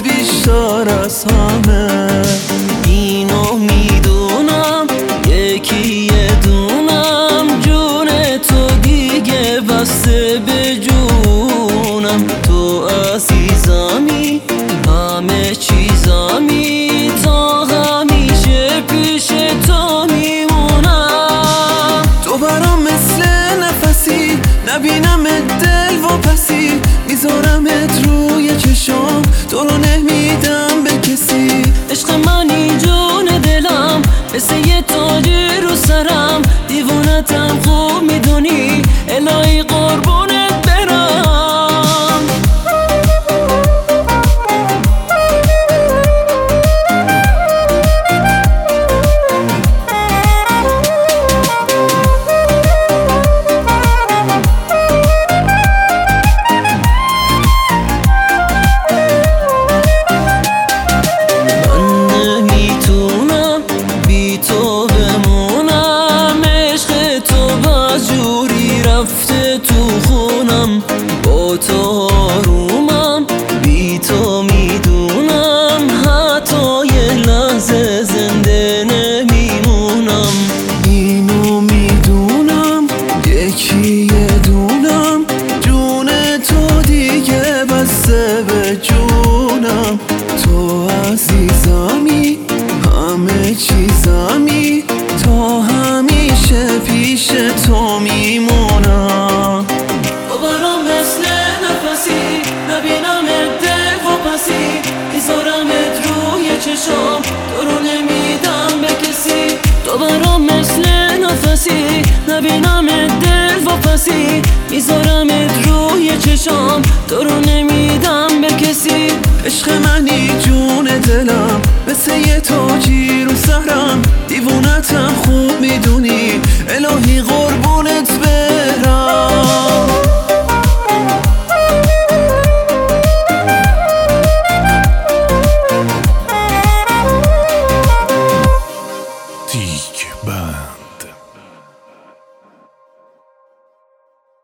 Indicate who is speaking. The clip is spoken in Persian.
Speaker 1: بیشتر از همه. اینو میدونم یکی دونم، جون تو دیگه بسته به جونم. تو عزیزمی همه چیزمی، تا همیشه پیش تو میمونم. تو برام مثل نفسی، نبینم دل و پسی، میذارمت روی چشام، تو رو نمیدم به کسی. عشق منی جون دلم، مثل یه تاجی رو سرم، دیوونتم خوب میدونی، الهی قربونت برم. رفته تو خونم، با تو آرومم، بی تو میدونم حتی یه لحظه زنده نمیمونم. اینو میدونم یکی دونم، جون تو دیگه بسته به جونم. تو عزیزمی همه چیزمی، تا همیشه پیش تو میمونم.
Speaker 2: تو برام مثل نفسی، نبینم دل و پسی، میذارمت روی چشام، تو رو نمیدم به کسی. تو برام مثل نفسی، نبینم دل و پسی، میذارمت روی چشام، تو رو نمیدم به کسی.
Speaker 1: عشق منی جون دلم، مثل یه تاجی رو سرم، دیوونتم خوب میدونی، الهی